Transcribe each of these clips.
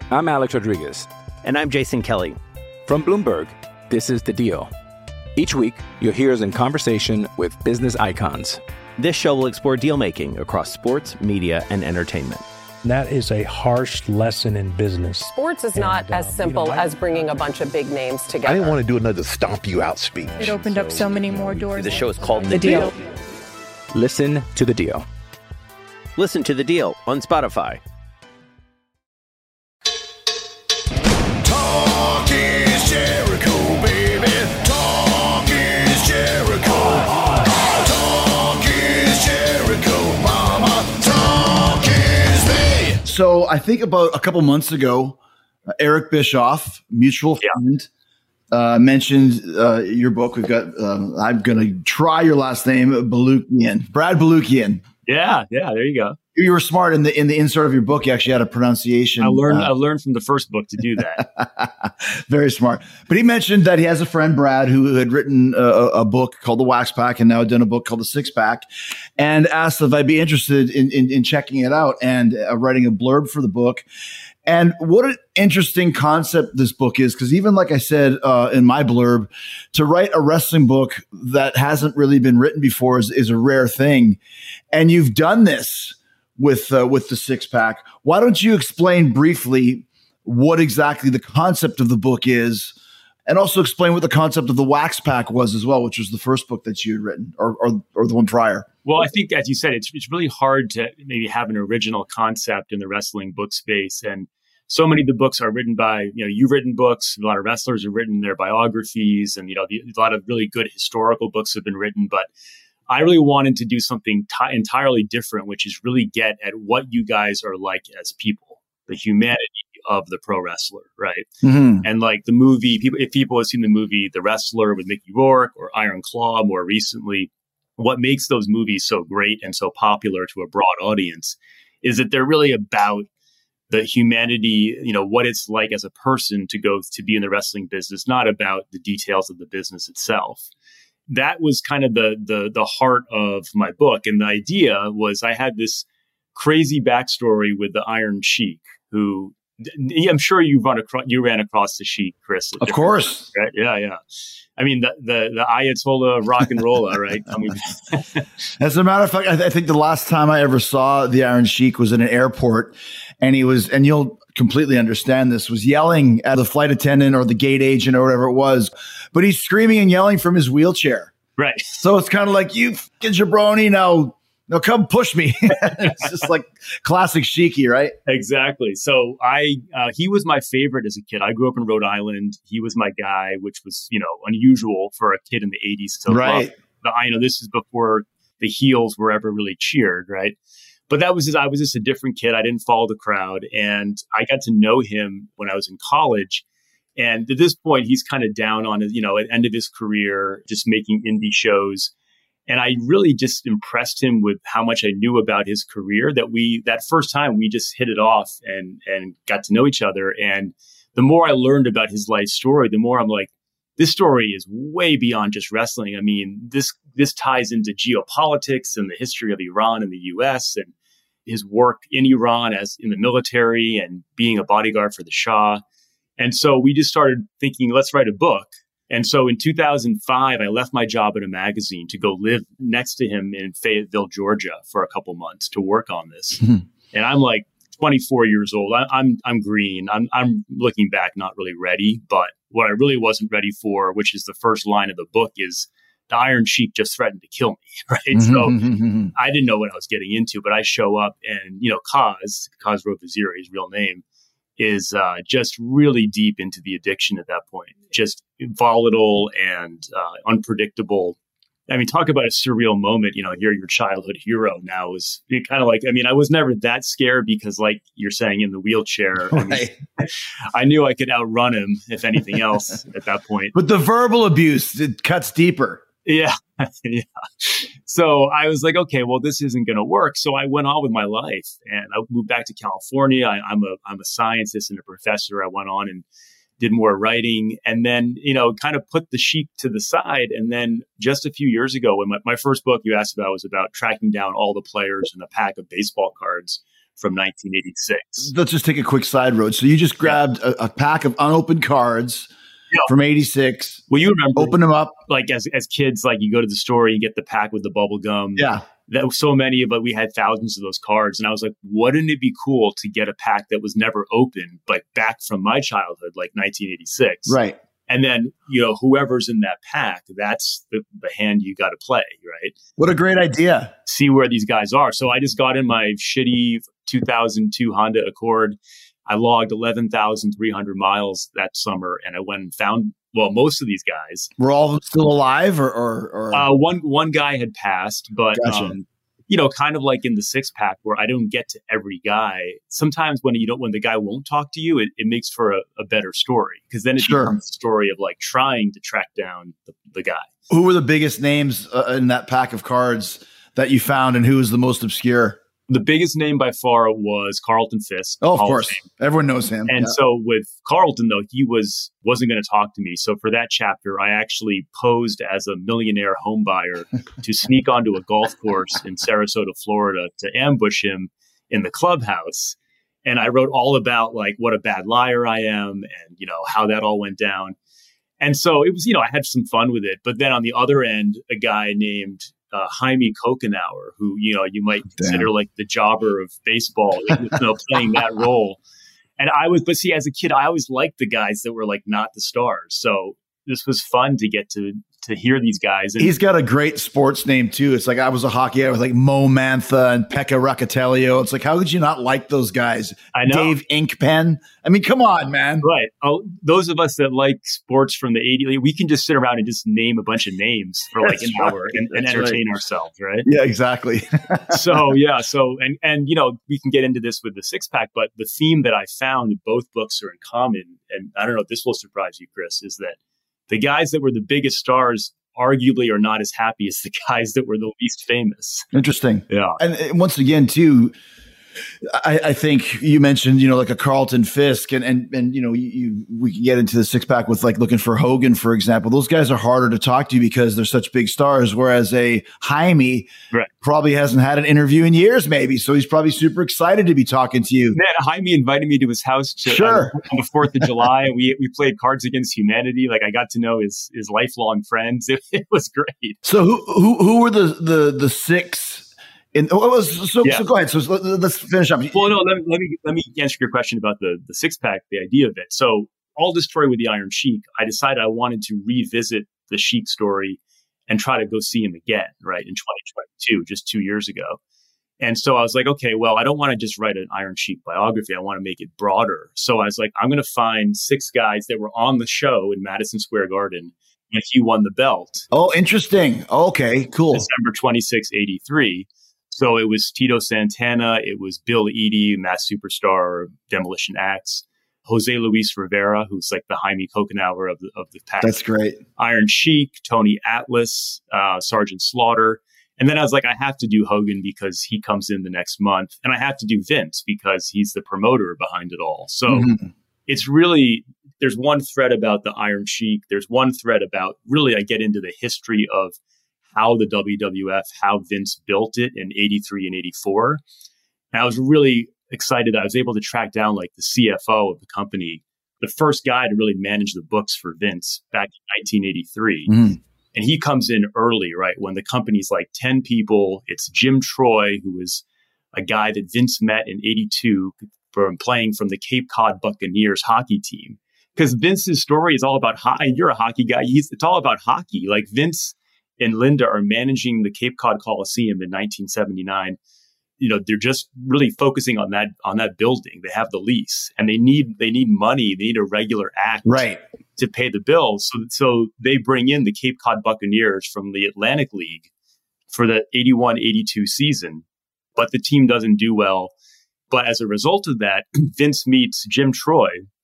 I'm Alex Rodriguez. And I'm Jason Kelly. From Bloomberg, this is The Deal. Each week, you'll hear us in conversation with business icons. This show will explore deal-making across sports, media, and entertainment. That is a harsh lesson in business. Sports is not as simple as bringing a bunch of big names together. I didn't want to do another stomp you out speech. It opened up so many more doors. The show is called The Deal. Listen to The Deal. Listen to The Deal on Spotify. Talk is Jericho, baby. Talk is Jericho. Talk is Jericho, mama. Talk is me. So I think about a couple months ago, Eric Bischoff, mutual friend, mentioned your book. We've got, I'm going to try your last name, Balukian, Brad Balukian. Yeah, there you go. You were smart in the insert of your book. You actually had a pronunciation. I learned from the first book to do that. Very smart. But he mentioned that he has a friend, Brad, who had written a book called The Wax Pack and now done a book called The Six Pack, and asked if I'd be interested in checking it out and writing a blurb for the book. And what an interesting concept this book is, because even like I said in my blurb, to write a wrestling book that hasn't really been written before is a rare thing. And you've done this with the Six Pack. Why don't you explain briefly what exactly the concept of the book is, and also explain what the concept of the Wax Pack was as well, which was the first book that you had written, or the one prior. Well, I think, as you said, it's really hard to maybe have an original concept in the wrestling book space. And so many of the books are written by, you've written books, a lot of wrestlers have written their biographies, and, a lot of really good historical books have been written. But I really wanted to do something entirely different, which is really get at what you guys are like as people, the humanity of the pro wrestler, right? Mm-hmm. And like the movie, if people have seen the movie The Wrestler with Mickey Rourke or Iron Claw more recently, what makes those movies so great and so popular to a broad audience is that they're really about the humanity, what it's like as a person to be in the wrestling business, not about the details of the business itself. That was kind of the heart of my book. And the idea was I had this crazy backstory with the Iron Sheik, who I'm sure you ran across the Sheik, Chris. Of course. Right? Yeah. I mean, the Ayatollah of rock and roll, right? As a matter of fact, I think the last time I ever saw the Iron Sheik was in an airport, and and you'll completely understand this, was yelling at the flight attendant or the gate agent or whatever it was, but he's screaming and yelling from his wheelchair. Right. So it's kind of like, you fucking jabroni, now come push me. It's just like classic Sheiky, right? Exactly. So he was my favorite as a kid. I grew up in Rhode Island. He was my guy, which was, unusual for a kid in the 80s to right. love. This is before the heels were ever really cheered, right? But I was just a different kid. I didn't follow the crowd. And I got to know him when I was in college. And at this point, he's kind of down on his, at the end of his career, just making indie shows. And I really just impressed him with how much I knew about his career, that first time we just hit it off and got to know each other. And the more I learned about his life story, the more I'm like, this story is way beyond just wrestling. I mean, this ties into geopolitics and the history of Iran and the US and his work in Iran as in the military and being a bodyguard for the Shah. And so we just started thinking, let's write a book. And so in 2005, I left my job at a magazine to go live next to him in Fayetteville, Georgia for a couple months to work on this. Mm-hmm. And I'm like 24 years old. I'm green. I'm looking back, not really ready. But what I really wasn't ready for, which is the first line of the book, is the Iron Sheik just threatened to kill me. Right. Mm-hmm. So I didn't know what I was getting into, but I show up and, Kaz Rovaziri, his real name, is just really deep into the addiction at that point, just volatile and unpredictable. I mean, talk about a surreal moment, you're your childhood hero now is kind of like, I was never that scared because like you're saying in the wheelchair, right. I knew I could outrun him if anything else at that point. But the verbal abuse, it cuts deeper. Yeah. Yeah. So I was like, okay, well, this isn't going to work. So I went on with my life and I moved back to California. I'm a scientist and a professor. I went on and did more writing and then, kind of put the Sheik to the side. And then just a few years ago, when my first book you asked about was about tracking down all the players in a pack of baseball cards from 1986. Let's just take a quick side road. So you just grabbed a pack of unopened cards from 86. Well, you remember, open them up. Like as kids, like you go to the store, you get the pack with the bubble gum. Yeah. That was so many, but we had thousands of those cards. And I was like, wouldn't it be cool to get a pack that was never opened, but back from my childhood, like 1986? Right. And then, whoever's in that pack, that's the hand you got to play, right? What a great idea. See where these guys are. So I just got in my shitty 2002 Honda Accord. I logged 11,300 miles that summer, and I went and found, most of these guys. Were all of them still alive or? One guy had passed, but, Gotcha. Kind of like in the six pack where I don't get to every guy. Sometimes when the guy won't talk to you, it makes for a better story, because then it becomes a story of like trying to track down the guy. Who were the biggest names in that pack of cards that you found, and who was the most obscure? The biggest name by far was Carlton Fisk. Oh, of course. Everyone knows him. And so with Carlton, though, he wasn't going to talk to me. So for that chapter, I actually posed as a millionaire home buyer to sneak onto a golf course in Sarasota, Florida, to ambush him in the clubhouse. And I wrote all about like what a bad liar I am and, how that all went down. And so it was, I had some fun with it. But then on the other end, a guy named Jaime Kokenauer, who, you might consider like the jobber of baseball, playing that role. And but see, as a kid, I always liked the guys that were like not the stars. So this was fun to get to hear these guys. And he's got a great sports name too. It's like I was a hockey guy with like Mo Mantha and Pekka Rakatelio. It's like, how could you not like those guys? I know. Dave Inkpen. I mean, come on, man. Right. Oh, those of us that like sports from the 80s, we can just sit around and just name a bunch of names for like an hour and entertain ourselves, right? Yeah, exactly. So we can get into this with the six pack, but the theme that I found in both books are in common, and I don't know if this will surprise you, Chris, is that the guys that were the biggest stars arguably are not as happy as the guys that were the least famous. Interesting. Yeah. And once again, too, I think you mentioned, like a Carlton Fisk and we can get into the six pack with like looking for Hogan, for example. Those guys are harder to talk to because they're such big stars. Whereas a Jaime probably hasn't had an interview in years, maybe. So he's probably super excited to be talking to you. Man, Jaime invited me to his house on the 4th of July. We played Cards Against Humanity. Like I got to know his lifelong friends. It was great. So who were the six? So go ahead. So let's finish up. Well, no, let me answer your question about the six pack, the idea of it. So all this story with the Iron Sheik, I decided I wanted to revisit the Sheik story and try to go see him again, right, in 2022, just 2 years ago. And so I was like, okay, well, I don't want to just write an Iron Sheik biography. I want to make it broader. So I was like, I'm going to find 6 guys that were on the show in Madison Square Garden when he won the belt. Oh, interesting. Okay, cool. December 26, 83. So it was Tito Santana, it was Bill Eadie, Masked Superstar, Demolition Axe, Jose Luis Rivera, who's like the Jaime Kokenauer of the pack. That's great. Iron Sheik, Tony Atlas, Sergeant Slaughter. And then I was like, I have to do Hogan because he comes in the next month. And I have to do Vince because he's the promoter behind it all. So it's really, there's one thread about the Iron Sheik. There's one thread about really, I get into the history of how the WWF, how Vince built it in 83 and 84. And I was really excited that I was able to track down like the CFO of the company, the first guy to really manage the books for Vince back in 1983. And he comes in early, right? When the company's like 10 people. It's Jim Troy, who was a guy that Vince met in 82 from playing from the Cape Cod Buccaneers hockey team. Because Vince's story is all about hockey. You're a hockey guy. It's all about hockey. Like Vince and Linda are managing the Cape Cod Coliseum in 1979. They're just really focusing on that building. They have the lease and they need money. They need a regular act to pay the bills. So they bring in the Cape Cod Buccaneers from the Atlantic League for the 81-82 season, but the team doesn't do well. But as a result of that, Vince meets Jim Troy,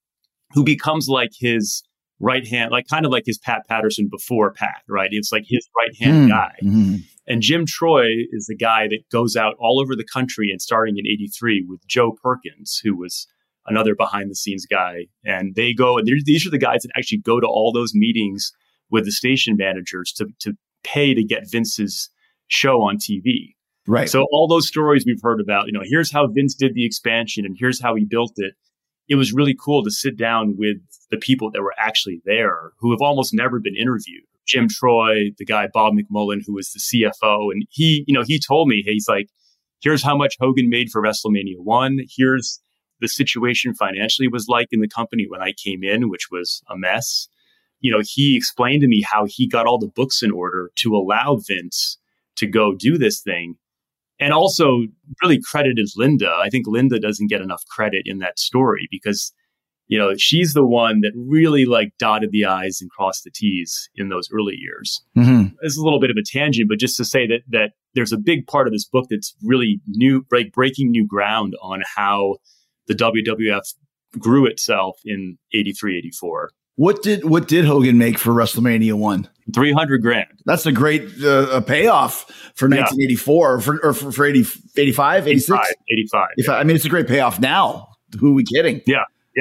who becomes like his right hand, like kind of like his Pat Patterson before Pat, right? It's like his right hand guy. And Jim Troy is the guy that goes out all over the country and starting in 83 with Joe Perkins, who was another behind the scenes guy. And they go, and these are the guys that actually go to all those meetings with the station managers to pay to get Vince's show on TV. Right. So all those stories we've heard about, here's how Vince did the expansion and here's how he built it. It was really cool to sit down with the people that were actually there who have almost never been interviewed. Jim Troy, the guy, Bob McMullen, who was the CFO. And he told me, he's like, here's how much Hogan made for WrestleMania 1. Here's the situation financially was like in the company when I came in, which was a mess. He explained to me how he got all the books in order to allow Vince to go do this thing. And also really credited Linda. I think Linda doesn't get enough credit in that story because, she's the one that really dotted the I's and crossed the T's in those early years. Mm-hmm. It's a little bit of a tangent, but just to say that there's a big part of this book that's really new, breaking new ground on how the WWF grew itself in 83, 84. What did Hogan make for WrestleMania 1? $300,000. That's a great payoff for 1984 for 85, 86? 85. I mean, it's a great payoff now. Who are we kidding? Yeah.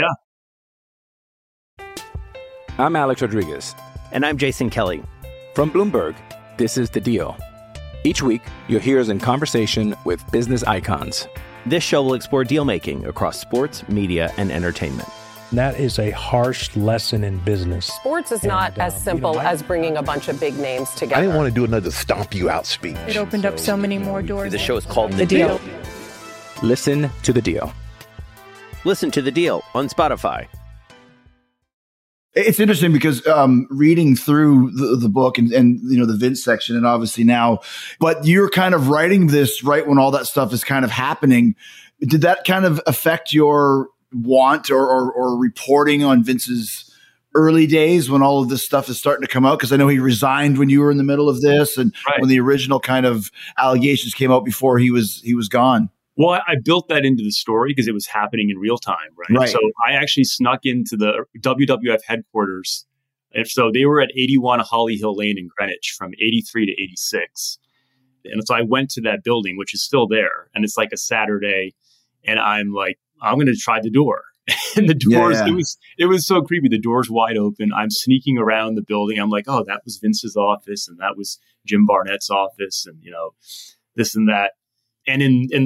I'm Alex Rodriguez. And I'm Jason Kelly. From Bloomberg, this is The Deal. Each week, you'll hear us in conversation with business icons. This show will explore deal-making across sports, media, and entertainment. That is a harsh lesson in business. Sports is not as simple as bringing a bunch of big names together. I didn't want to do another stomp you out speech. It opened up so many more doors. The show is called The Deal. Listen to The Deal. Listen to The Deal on Spotify. It's interesting because reading through the book and the Vince section and obviously now, but you're kind of writing this right when all that stuff is kind of happening. Did that kind of affect your want or reporting on Vince's early days when all of this stuff is starting to come out? Because I know he resigned when you were in the middle of this and when the original kind of allegations came out before he was gone. Well, I built that into the story because it was happening in real time, right? So I actually snuck into the WWF headquarters. And so they were at 81 Holly Hill Lane in Greenwich from 83 to 86. And so I went to that building, which is still there. And it's like a Saturday. And I'm like, I'm going to try the door. And the doors, it was so creepy. The door's wide open. I'm sneaking around the building. I'm like, oh, that was Vince's office. And that was Jim Barnett's office. And, this and that. And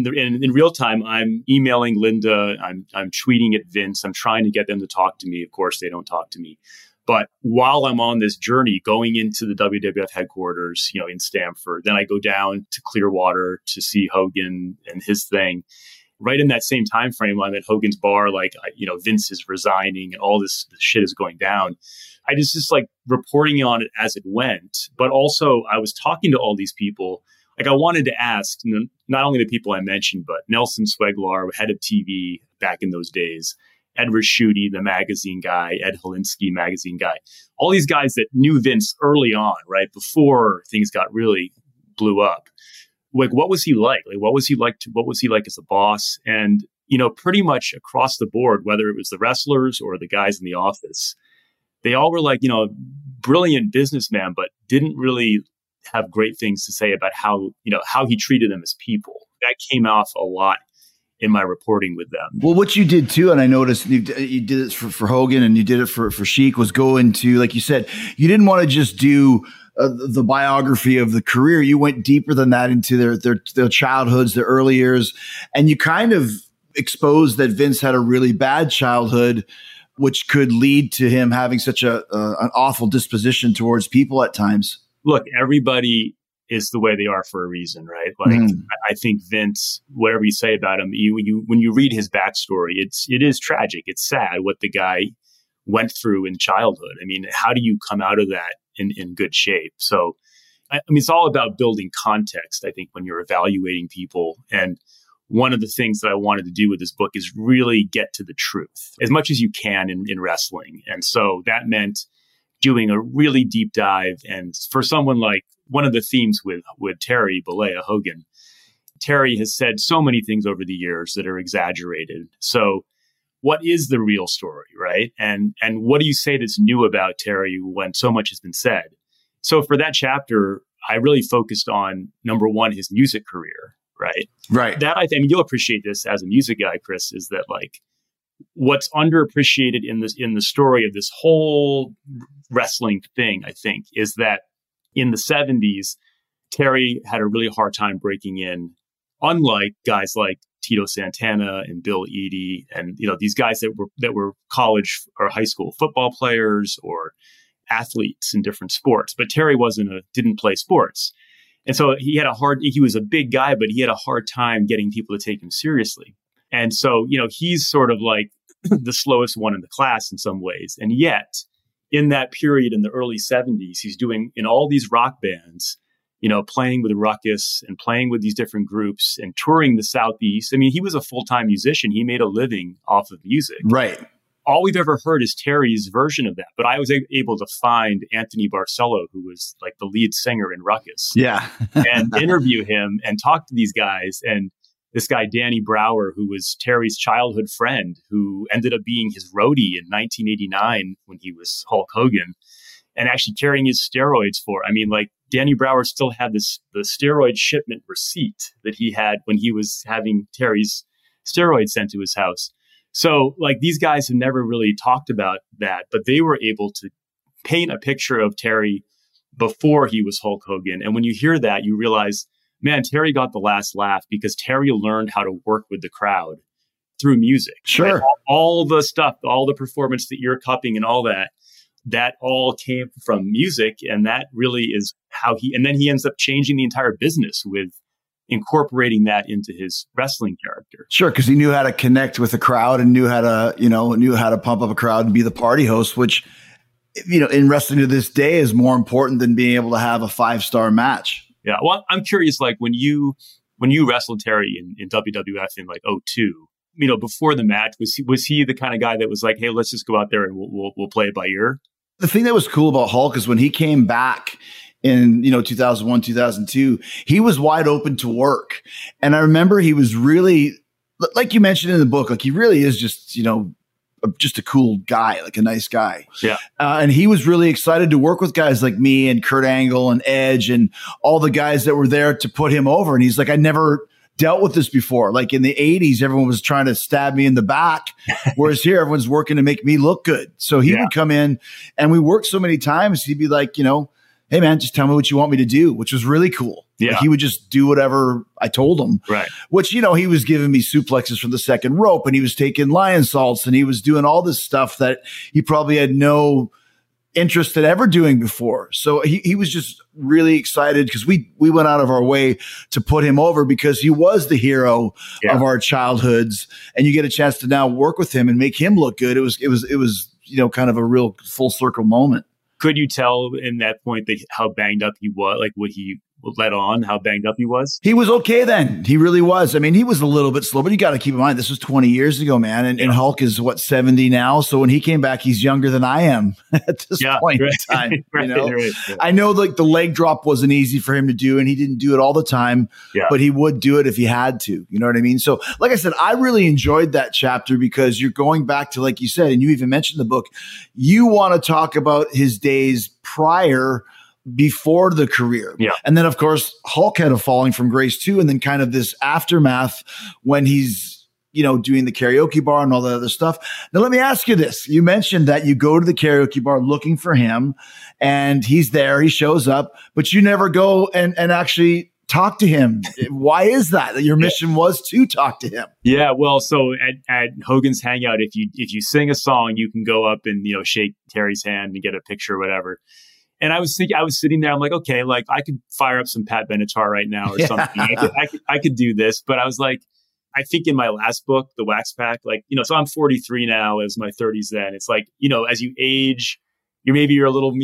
in real time, I'm emailing Linda. I'm tweeting at Vince. I'm trying to get them to talk to me. Of course, they don't talk to me. But while I'm on this journey going into the WWF headquarters, in Stamford, then I go down to Clearwater to see Hogan and his thing. Right in that same time frame, I'm at Hogan's bar, Vince is resigning and all this shit is going down. I just reporting on it as it went. But also, I was talking to all these people. I wanted to ask not only the people I mentioned, but Nelson Sweglar, head of TV back in those days, Ed Raschuti, the magazine guy, Ed Holinsky, magazine guy, all these guys that knew Vince early on, right, before things got really blew up. What was he like? What was he like as a boss? And, pretty much across the board, whether it was the wrestlers or the guys in the office, they all were brilliant businessman, but didn't really have great things to say about how he treated them as people. That came off a lot in my reporting with them. Well, what you did too, and I noticed you did it for Hogan and you did it for Sheik, was go into, like you said, you didn't want to just do the biography of the career. You went deeper than that into their childhoods, their early years, and you kind of exposed that Vince had a really bad childhood, which could lead to him having such an awful disposition towards people at times. Look, everybody is the way they are for a reason, right? I think Vince, whatever you say about him, when you read his backstory, it is tragic. It's sad what the guy went through in childhood. I mean, how do you come out of that in good shape? So, it's all about building context, I think, when you're evaluating people. And one of the things that I wanted to do with this book is really get to the truth as much as you can in wrestling. And so that meant doing a really deep dive. And for someone like one of the themes with Terry Bollea Hogan, Terry has said so many things over the years that are exaggerated. So what is the real story, right? And what do you say that's new about Terry when so much has been said? So for that chapter, I really focused on, number one, his music career, right? Right. That you'll appreciate this as a music guy, Chris, is that what's underappreciated in the story of this whole wrestling thing, I think, is that in the 70s, Terry had a really hard time breaking in, unlike guys like Tito Santana and Bill Eadie and, these guys that were college or high school football players or athletes in different sports. But Terry didn't play sports. And so he was a big guy, but he had a hard time getting people to take him seriously. And so, he's sort of like the slowest one in the class in some ways. And yet in that period in the early 70s, he's doing in all these rock bands, playing with Ruckus and playing with these different groups and touring the Southeast. I mean, he was a full-time musician. He made a living off of music. Right. All we've ever heard is Terry's version of that. But I was able to find Anthony Barcelo, who was like the lead singer in Ruckus. Yeah. And interview him and talk to these guys. And this guy, Danny Brower, who was Terry's childhood friend, who ended up being his roadie in 1989 when he was Hulk Hogan and actually carrying his steroids for. I mean, like Danny Brower still had the steroid shipment receipt that he had when he was having Terry's steroids sent to his house. So like these guys have never really talked about that, but they were able to paint a picture of Terry before he was Hulk Hogan. And when you hear that, you realize, man, Terry got the last laugh because Terry learned how to work with the crowd through music. Sure. Right? All the stuff, all the performance, the ear cupping and all that all came from music. And that really is how and then he ends up changing the entire business with incorporating that into his wrestling character. Sure, because he knew how to connect with the crowd and knew how to pump up a crowd and be the party host, which, in wrestling to this day is more important than being able to have a 5-star match. Yeah. Well, I'm curious, like when you wrestled Terry in WWF in like 2002, before the match, was he the kind of guy that was like, hey, let's just go out there and we'll play it by ear? The thing that was cool about Hulk is when he came back in 2001, 2002, he was wide open to work. And I remember he was really, like you mentioned in the book, like he really is just a cool guy, like a nice guy. Yeah. And he was really excited to work with guys like me and Kurt Angle and Edge and all the guys that were there to put him over. And he's like, I never dealt with this before. Like in the 80s, everyone was trying to stab me in the back, whereas here everyone's working to make me look good. So he would come in and we worked so many times. He'd be like, hey man, just tell me what you want me to do, which was really cool. Yeah. Like he would just do whatever I told him. Right. Which, he was giving me suplexes from the second rope and he was taking lion salts and he was doing all this stuff that he probably had no interest in ever doing before. So he was just really excited because we went out of our way to put him over because he was the hero of our childhoods. And you get a chance to now work with him and make him look good. It was kind of a real full circle moment. Could you tell in that point how banged up he was? Like what he let on, how banged up he was? He was okay then. He really was. I mean, he was a little bit slow, but you got to keep in mind, this was 20 years ago, man. And Hulk is 70 now. So when he came back, he's younger than I am at this point in time. Right. I know like the leg drop wasn't easy for him to do and he didn't do it all the time, but he would do it if he had to. You know what I mean? So like I said, I really enjoyed that chapter because you're going back to, like you said, and you even mentioned the book, you want to talk about his days prior before the career. Yeah. And then of course, Hulk had a falling from grace too. And then kind of this aftermath when he's, doing the karaoke bar and all that other stuff. Now, let me ask you this. You mentioned that you go to the karaoke bar looking for him and he's there, he shows up, but you never go and actually talk to him. Why is that? Your mission was to talk to him. Yeah. Well, so at Hogan's Hangout, if you sing a song, you can go up and, shake Terry's hand and get a picture or whatever. And I was sitting there, I'm like, okay, like I could fire up some Pat Benatar right now or something. I could do this. But I was like, I think in my last book, The Wax Pack, like, so I'm 43 now, as my 30s then. It's like, as you age, you're a little,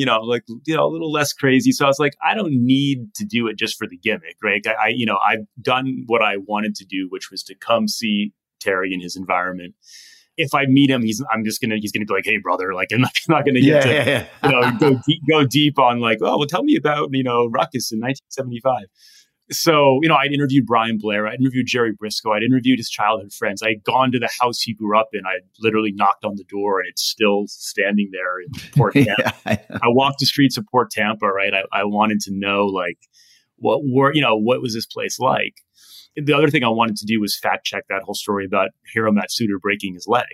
a little less crazy. So I was like, I don't need to do it just for the gimmick, right? I've done what I wanted to do, which was to come see Terry in his environment. If I meet him, he's gonna be like, hey brother, like I'm not gonna get to go deep on like, oh well, tell me about Ruckus in 1975. So I'd interviewed Brian Blair, I'd interviewed Jerry Briscoe, I'd interviewed his childhood friends. I'd gone to the house he grew up in. I literally knocked on the door and it's still standing there in Port Tampa. I walked the streets of Port Tampa, right? I wanted to know like what was this place like. The other thing I wanted to do was fact check that whole story about Hiro Matsuda breaking his leg.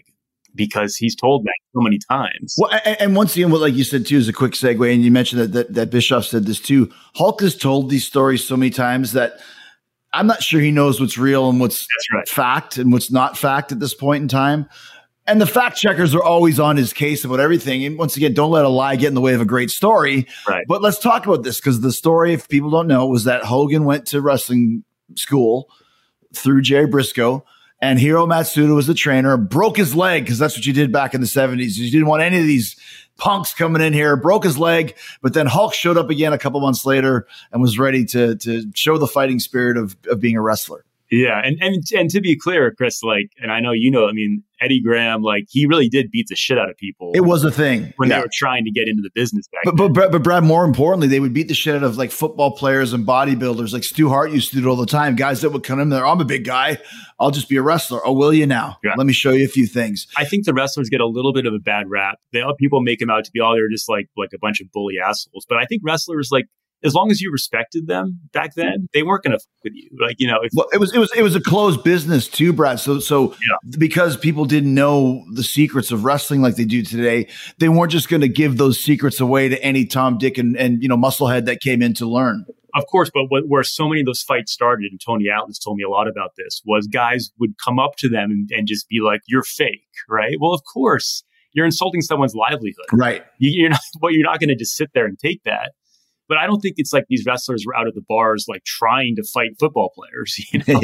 because he's told that so many times. Well, and once again, what like you said too is a quick segue, and you mentioned that Bischoff said this too. Hulk has told these stories so many times that I'm not sure he knows what's real and what's fact and what's not fact at this point in time. And the fact checkers are always on his case about everything. And once again, don't let a lie get in the way of a great story. Right. But let's talk about this, because the story, if people don't know, was that Hogan went to wrestling school through Jerry Briscoe, and Hiro Matsuda was the trainer, broke his leg, because that's what you did back in the 70s. You didn't want any of these punks coming in here, broke his leg. But then Hulk showed up again a couple months later and was ready to show the fighting spirit of being a wrestler. Yeah. And to be clear, Chris, like, and I know, you know, I mean, Eddie Graham, like, he really did beat the shit out of people. It was a thing when they were trying to get into the business back then. But Brad, more importantly, they would beat the shit out of like football players and bodybuilders. Like Stu Hart used to do it all the time. Guys that would come in there, I'm a big guy, I'll just be a wrestler. Oh, will you now? Yeah. Let me show you a few things. I think the wrestlers get a little bit of a bad rap. People make them out to be they're just like a bunch of bully assholes. But I think wrestlers, like, as long as you respected them back then, they weren't going to fuck with you. Like, you know, well, it was a closed business too, Brad. So because people didn't know the secrets of wrestling like they do today, they weren't just going to give those secrets away to any Tom, Dick, and you know, musclehead that came in to learn. Of course, but where so many of those fights started, and Tony Atlas told me a lot about this, was guys would come up to them and just be like, "You're fake," right? Well, of course, you're insulting someone's livelihood, right? You're not going to just sit there and take that. But I don't think it's like these wrestlers were out at the bars, like trying to fight football players. You know?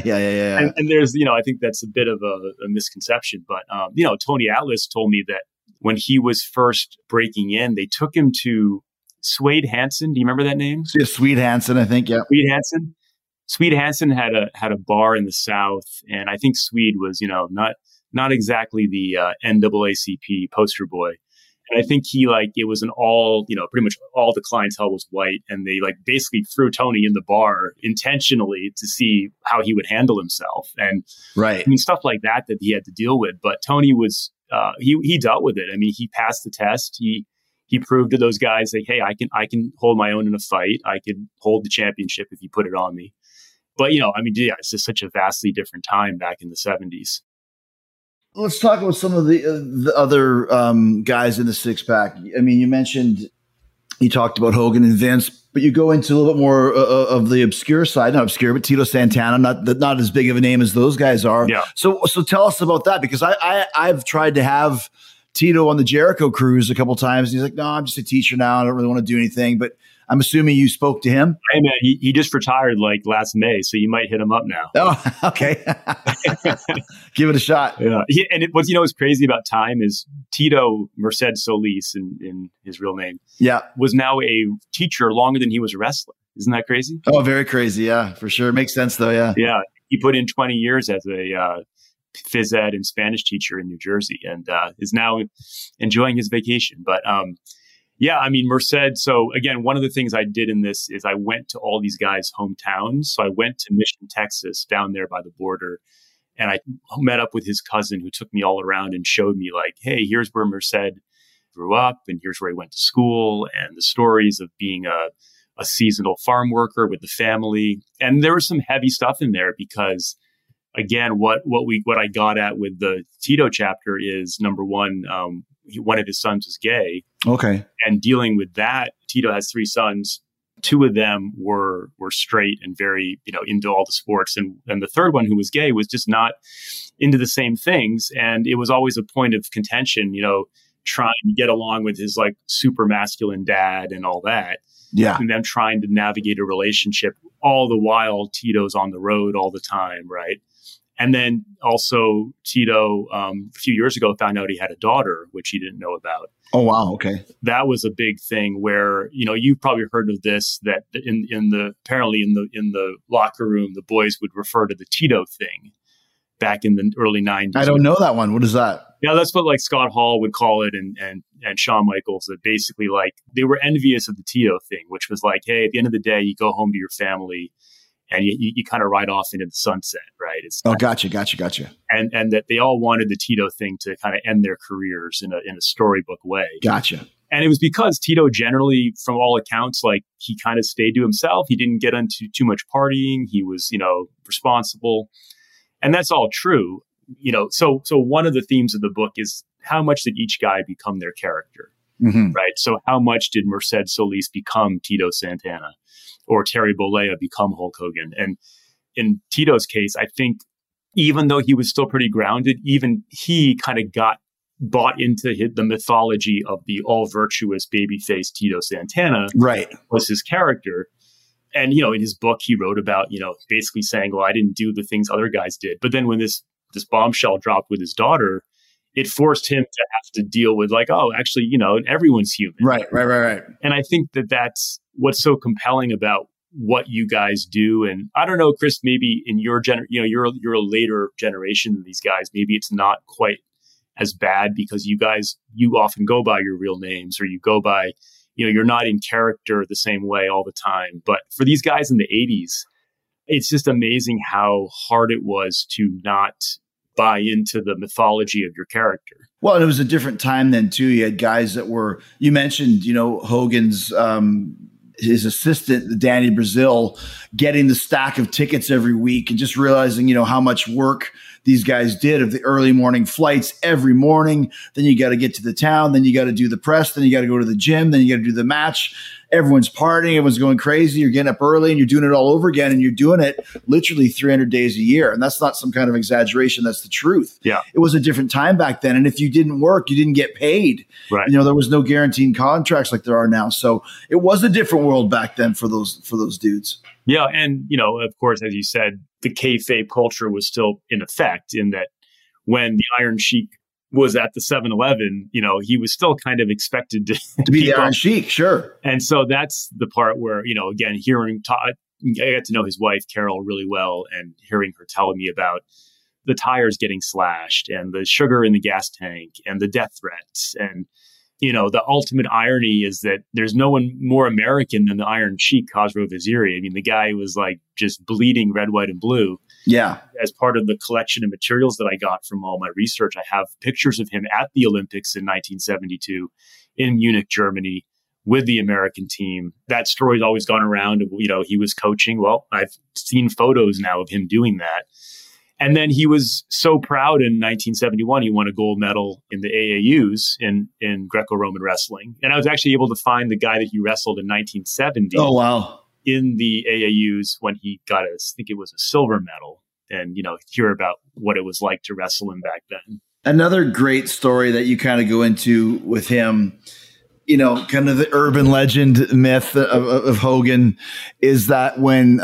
Yeah. And there's, you know, I think that's a bit of a misconception. But, you know, Tony Atlas told me that when he was first breaking in, they took him to Swede Hansen. Do you remember that name? Yeah, Swede Hansen, I think. Yeah. Swede Hansen. Swede Hansen had a bar in the South. And I think Swede was, you know, not exactly the NAACP poster boy. And I think it was an all, you know, pretty much all the clientele was white. And they like basically threw Tony in the bar intentionally to see how he would handle himself. And right. I mean, stuff like that he had to deal with. But Tony was, he dealt with it. I mean, he passed the test. He proved to those guys that, hey, I can hold my own in a fight. I could hold the championship if you put it on me. But, you know, I mean, yeah, it's just such a vastly different time back in the 70s. Let's talk about some of the other guys in the six pack. I mean, you talked about Hogan and Vince, but you go into a little bit more of the obscure side, not obscure, but Tito Santana, not as big of a name as those guys are. Yeah. So tell us about that, because I've tried to have Tito on the Jericho cruise a couple times. He's like, no, I'm just a teacher now. I don't really want to do anything, but I'm assuming you spoke to him. Hey man, he just retired like last May, so you might hit him up now. Oh, okay. Give it a shot. Yeah. And what's crazy about time is Tito Merced Solis, in his real name, was now a teacher longer than he was a wrestler. Isn't that crazy? Oh, very crazy. Yeah, for sure. Makes sense though. Yeah. Yeah. He put in 20 years as a phys ed and Spanish teacher in New Jersey, and is now enjoying his vacation. But yeah, I mean, Merced. So again, one of the things I did in this is I went to all these guys' hometowns. So I went to Mission, Texas, down there by the border, and I met up with his cousin who took me all around and showed me like, hey, here's where Merced grew up, and here's where he went to school, and the stories of being a seasonal farm worker with the family. And there was some heavy stuff in there because, again, what I got at with the Tito chapter is, number one, one of his sons was gay. Okay. And dealing with that, Tito has 3 sons. 2 of them were straight and very, you know, into all the sports. And the third one, who was gay, was just not into the same things. And it was always a point of contention, you know, trying to get along with his like super masculine dad and all that. Yeah. And them trying to navigate a relationship all the while Tito's on the road all the time. Right. And then also Tito, a few years ago, found out he had a daughter, which he didn't know about. Oh, wow. Okay. That was a big thing where, you know, you've probably heard of this, that apparently in the locker room, the boys would refer to the Tito thing back in the early 90s. I don't know that one. What is that? Yeah, that's what like Scott Hall would call it, and Shawn Michaels, that basically like they were envious of the Tito thing, which was like, hey, at the end of the day, you go home to your family and you kind of ride off into the sunset, right? Gotcha. And that they all wanted the Tito thing to kind of end their careers in a storybook way. Gotcha. And it was because Tito generally, from all accounts, like he kind of stayed to himself. He didn't get into too much partying. He was, you know, responsible. And that's all true. so one of the themes of the book is how much did each guy become their character, right? So how much did Merced Solis become Tito Santana, or Terry Bollea become Hulk Hogan? And in Tito's case, I think even though he was still pretty grounded, even he kind of got bought into the mythology of the all-virtuous babyface Tito Santana, right, was his character. And, in his book, he wrote about, basically saying, well, I didn't do the things other guys did. But then when this bombshell dropped with his daughter, it forced him to have to deal with like, oh, actually, everyone's human. Right. And I think that's what's so compelling about what you guys do. And I don't know, Chris, maybe in your you're a later generation than these guys. Maybe it's not quite as bad because you often go by your real names, or you go by, you're not in character the same way all the time. But for these guys in the 80s, it's just amazing how hard it was to not buy into the mythology of your character. Well, and it was a different time then too. You had guys that were, you mentioned, Hogan's, his assistant, Danny Brazil, getting the stack of tickets every week and just realizing, how much work these guys did of the early morning flights every morning. Then you got to get to the town. Then you got to do the press. Then you got to go to the gym. Then you got to do the match. Everyone's partying. Everyone's going crazy. You're getting up early and you're doing it all over again. And you're doing it literally 300 days a year. And that's not some kind of exaggeration. That's the truth. Yeah. It was a different time back then. And if you didn't work, you didn't get paid. Right. There was no guaranteed contracts like there are now. So it was a different world back then for those dudes. Yeah. And, of course, as you said, the kayfabe culture was still in effect, in that when the Iron Sheik was at the 7-Eleven, he was still kind of expected to be the Iron Sheik, sure. And so that's the part where, again, I got to know his wife, Carol, really well, and hearing her telling me about the tires getting slashed and the sugar in the gas tank and the death threats. And, the ultimate irony is that there's no one more American than the Iron Sheik, Khosrow Vaziri. I mean, the guy was like just bleeding red, white, and blue. Yeah. As part of the collection of materials that I got from all my research, I have pictures of him at the Olympics in 1972 in Munich, Germany, with the American team. That story's always gone around. He was coaching. Well, I've seen photos now of him doing that. And then he was so proud in 1971, he won a gold medal in the AAUs in Greco-Roman wrestling. And I was actually able to find the guy that he wrestled in 1970. Oh, wow. In the AAUs when he got I think it was a silver medal, and, hear about what it was like to wrestle him back then. Another great story that you kind of go into with him, kind of the urban legend myth of Hogan, is that when,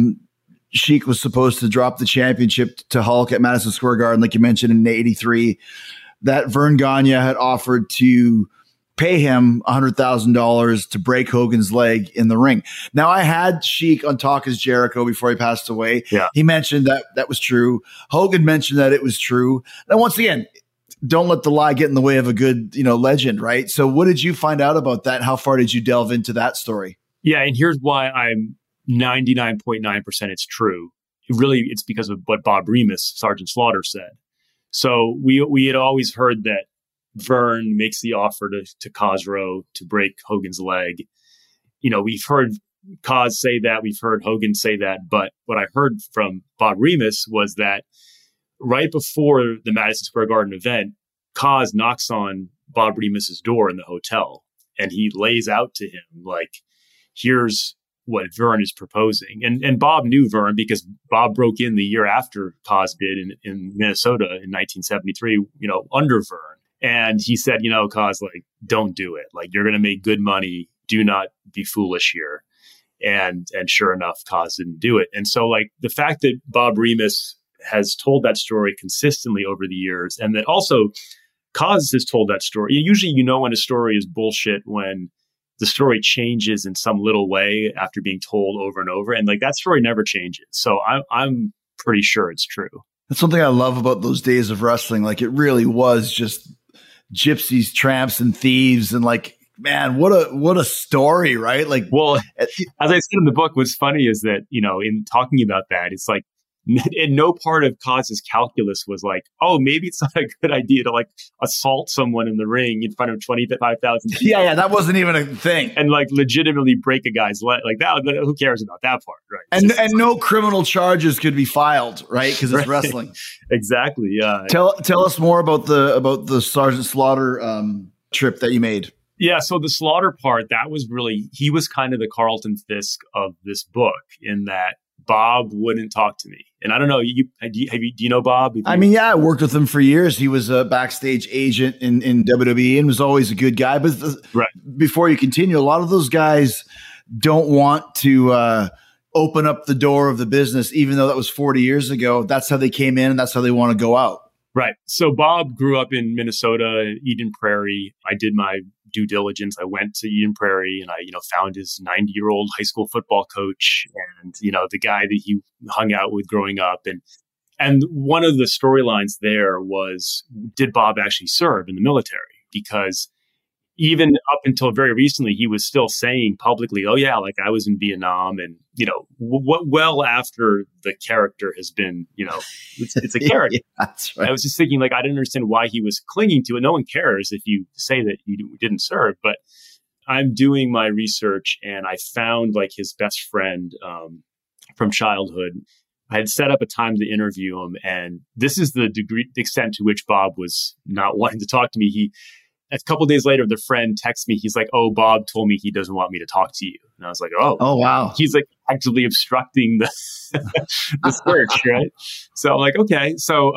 Sheik was supposed to drop the championship to Hulk at Madison Square Garden, like you mentioned, in '83, that Vern Gagne had offered to pay him $100,000 to break Hogan's leg in the ring. Now, I had Sheik on Talk Is Jericho before he passed away. Yeah. He mentioned that was true. Hogan mentioned that it was true. And once again, don't let the lie get in the way of a good, legend, right? So what did you find out about that? How far did you delve into that story? Yeah, and here's why I'm 99.9% it's true. It's because of what Bob Remus, Sergeant Slaughter, said. So we had always heard that Vern makes the offer to Khosrow to break Hogan's leg. We've heard Kaz say that, we've heard Hogan say that, but what I heard from Bob Remus was that right before the Madison Square Garden event, Kaz knocks on Bob Remus's door in the hotel, and he lays out to him, like, here's what Vern is proposing. And Bob knew Vern because Bob broke in the year after Kaz did in Minnesota in 1973, under Vern. And he said, Kaz, like, don't do it. Like, you're going to make good money. Do not be foolish here. And sure enough, Kaz didn't do it. And so, like, the fact that Bob Remus has told that story consistently over the years, and that also Kaz has told that story. Usually, when a story is bullshit when the story changes in some little way after being told over and over. And like, that story never changes. So I'm pretty sure it's true. That's something I love about those days of wrestling. Like, it really was just gypsies, tramps, and thieves. And like, man, what a story, right? Like, well, as I said in the book, what's funny is that, in talking about that, it's like and no part of Kaz's calculus was like, oh, maybe it's not a good idea to like assault someone in the ring in front of 25,000 people. Yeah, that wasn't even a thing. And like legitimately break a guy's leg like that. Who cares about that part, right? And no criminal charges could be filed, right? Because it's wrestling. Exactly. Yeah. Tell us more about the Sergeant Slaughter trip that you made. Yeah, so the Slaughter part, that was really, he was kind of the Carlton Fisk of this book in that Bob wouldn't talk to me. And I don't know, do you know Bob? I mean, yeah, I worked with him for years. He was a backstage agent in WWE and was always a good guy. But before you continue, a lot of those guys don't want to open up the door of the business, even though that was 40 years ago. That's how they came in and that's how they want to go out. Right. So Bob grew up in Minnesota, Eden Prairie. I did my due diligence. I went to Eden Prairie and I, found his 90-year-old high school football coach and, the guy that he hung out with growing up. And one of the storylines there was, did Bob actually serve in the military? Because even up until very recently, he was still saying publicly, oh, yeah, like I was in Vietnam. And, well after the character has been, it's a character. Yeah, that's right. I was just thinking, like, I didn't understand why he was clinging to it. No one cares if you say that you didn't serve. But I'm doing my research and I found like his best friend from childhood. I had set up a time to interview him. And this is the extent to which Bob was not wanting to talk to me. A couple of days later, the friend texts me. He's like, oh, Bob told me he doesn't want me to talk to you. And I was like, oh, wow. He's like actively obstructing the search, right? So I'm like, okay. So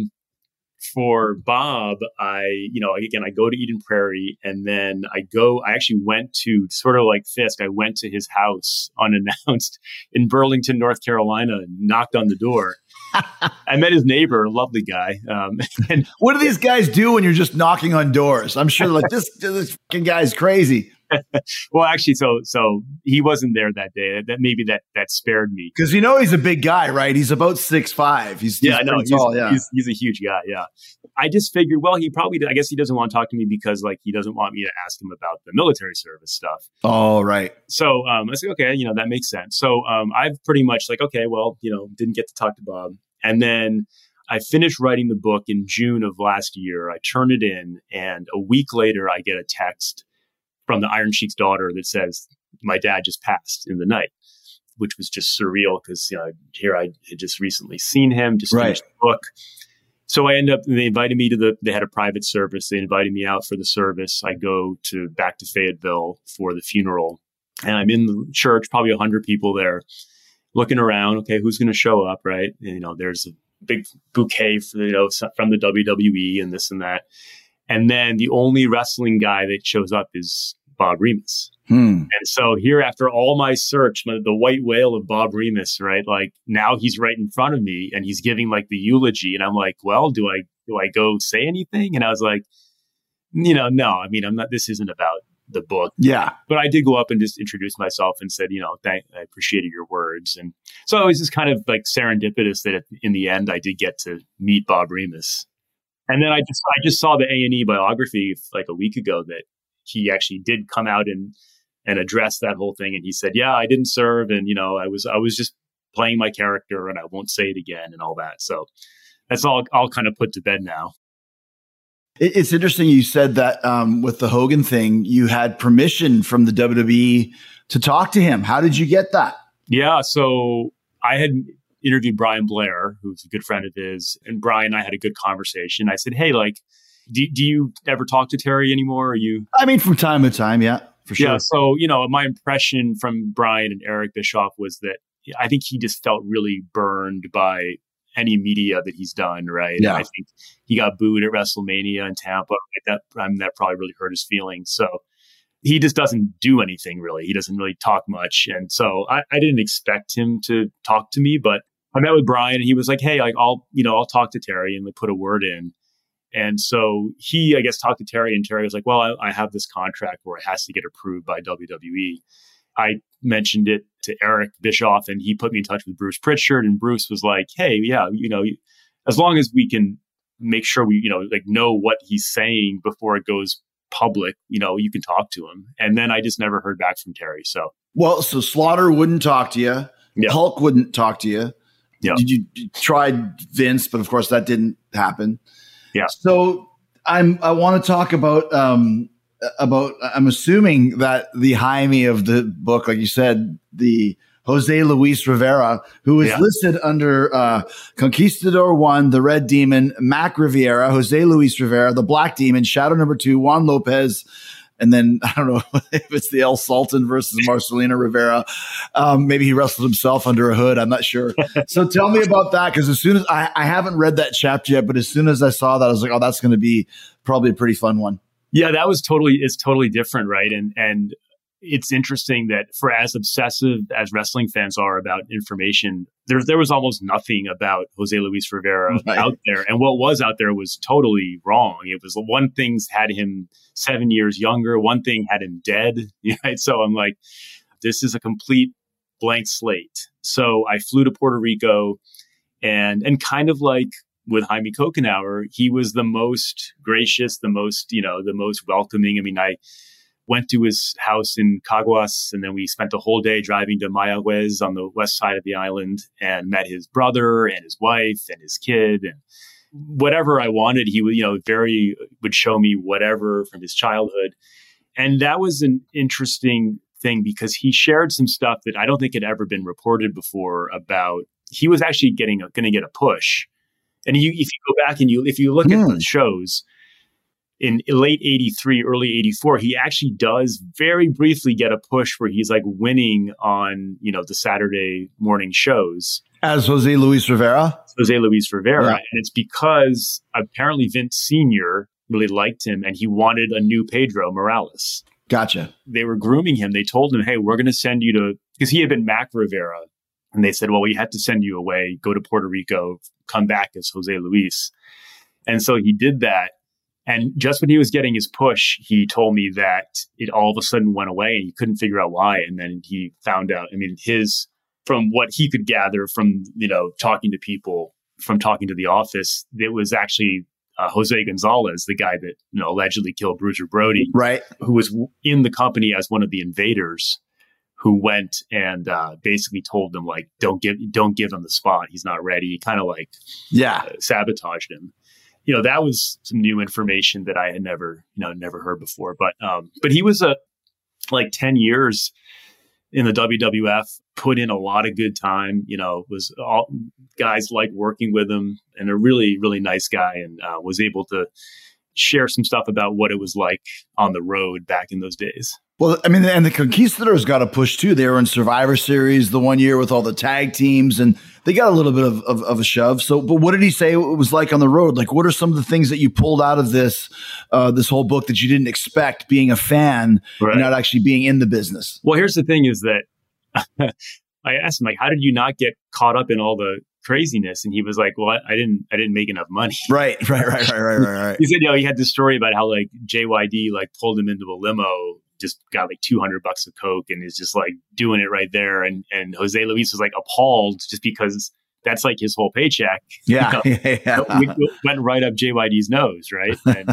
for Bob, I go to Eden Prairie and then I actually went to sort of like Fisk. I went to his house unannounced in Burlington, North Carolina, and knocked on the door. I met his neighbor, a lovely guy. And what do these guys do when you're just knocking on doors? I'm sure like this fucking guy's crazy. Well, actually, so he wasn't there that day. That spared me because he's a big guy, right? He's about 6'5". He's tall. Yeah, he's a huge guy. Yeah, I just figured, well, I guess he doesn't want to talk to me because like he doesn't want me to ask him about the military service stuff. Oh, right. So I said, okay, that makes sense. So I've pretty much like, okay, well, didn't get to talk to Bob, and then I finished writing the book in June of last year. I turn it in, and a week later, I get a text from the Iron Sheik's daughter that says, my dad just passed in the night, which was just surreal because here I had just recently seen him, just finished the book. So they invited me they had a private service. They invited me out for the service. I go back to Fayetteville for the funeral and I'm in the church, probably 100 people there looking around. Okay, who's going to show up? Right. And, there's a big bouquet from the WWE and this and that. And then the only wrestling guy that shows up is Bob Remus. And so here, after all my search, the white whale of Bob Remus, right? Like now he's right in front of me and he's giving like the eulogy. And I'm like, well, do I go say anything? And I was like, no, I mean, this isn't about the book. Yeah. But I did go up and just introduce myself and said, I appreciated your words. And so it was just kind of like serendipitous that in the end, I did get to meet Bob Remus. And then I just saw the A&E biography like a week ago that he actually did come out and address that whole thing. And he said, yeah, I didn't serve. And, I was just playing my character and I won't say it again and all that. So that's all kind of put to bed now. It's interesting. You said that with the Hogan thing, you had permission from the WWE to talk to him. How did you get that? Yeah. So I had interviewed Brian Blair, who's a good friend of his, and Brian and I had a good conversation. I said, hey, like, do you ever talk to Terry anymore? I mean, from time to time. Yeah, for sure. Yeah. So, my impression from Brian and Eric Bischoff was that I think he just felt really burned by any media that he's done. Right. Yeah. And I think he got booed at WrestleMania in Tampa. That probably really hurt his feelings. So he just doesn't do anything really. He doesn't really talk much. And so I didn't expect him to talk to me, but I met with Brian and he was like, hey, like I'll talk to Terry and put a word in. And so he, I guess, talked to Terry and Terry was like, well, I have this contract where it has to get approved by WWE. I mentioned it to Eric Bischoff and he put me in touch with Bruce Pritchard and Bruce was like, hey, yeah, as long as we can make sure we, know what he's saying before it goes public, you can talk to him. And then I just never heard back from Terry. So Slaughter wouldn't talk to you. Yeah. Hulk wouldn't talk to you. You tried Vince, but of course that didn't happen. Yeah. So I want to talk about I'm assuming that the Jaime of the book, like you said, the Jose Luis Rivera, who is listed under Conquistador 1, the Red Demon, Mac Riviera, Jose Luis Rivera, the Black Demon, Shadow number 2, Juan Lopez, and then I don't know if it's the El Sultan versus Marcelino Rivera. Maybe he wrestled himself under a hood. I'm not sure. So tell me about that, because as soon as I haven't read that chapter yet, but as soon as I saw that, I was like, oh, that's going to be probably a pretty fun one. Yeah, it's totally different, right? And it's interesting that for as obsessive as wrestling fans are about information, there was almost nothing about Jose Luis Rivera out there. And what was out there was totally wrong. It was one thing had him 7 years younger. One thing had him dead. Right? So I'm like, this is a complete blank slate. So I flew to Puerto Rico and kind of like with Jaime Kokenauer, he was the most gracious, the most welcoming. I mean, I went to his house in Caguas, and then we spent a whole day driving to Mayagüez on the west side of the island and met his brother and his wife and his kid. And whatever I wanted, he would show me whatever from his childhood. And that was an interesting thing because he shared some stuff that I don't think had ever been reported before about he was actually going to get a push. And if you go back and if you look at the shows, in late 83, early 84, he actually does very briefly get a push where he's like winning on, the Saturday morning shows. As Jose Luis Rivera? Jose Luis Rivera. Yeah. And it's because apparently Vince Sr. really liked him and he wanted a new Pedro Morales. Gotcha. They were grooming him. They told him, hey, we're going to send you to, because he had been Mac Rivera. And they said, well, we had to send you away, go to Puerto Rico, come back as Jose Luis. And so he did that. And just when he was getting his push, he told me that it all of a sudden went away and he couldn't figure out why. And then he found out, from what he could gather from, talking to people, from talking to the office, it was actually Jose Gonzalez, the guy that, allegedly killed Bruiser Brody, right? Who was in the company as one of the invaders, who went and basically told them, like, don't give him the spot. He's not ready. He kind of sabotaged him. That was some new information that I had never heard before. But he was 10 years in the WWF, put in a lot of good time, was all guys liked working with him and a really, really nice guy, and was able to share some stuff about what it was like on the road back in those days. Well, and the Conquistadors got a push too. They were in Survivor Series the one year with all the tag teams, and they got a little bit of a shove. So, but what did he say it was like on the road? Like, what are some of the things that you pulled out of this whole book that you didn't expect, being a fan and not actually being in the business? Well, here's the thing: is that I asked him, like, how did you not get caught up in all the craziness? And he was like, well, I didn't make enough money. Right. He said, he had this story about how like JYD pulled him into a limo, just got like $200 of coke and is just like doing it right there. And Jose Luis was like appalled just because that's like his whole paycheck. Yeah. We went right up JYD's nose. Right. And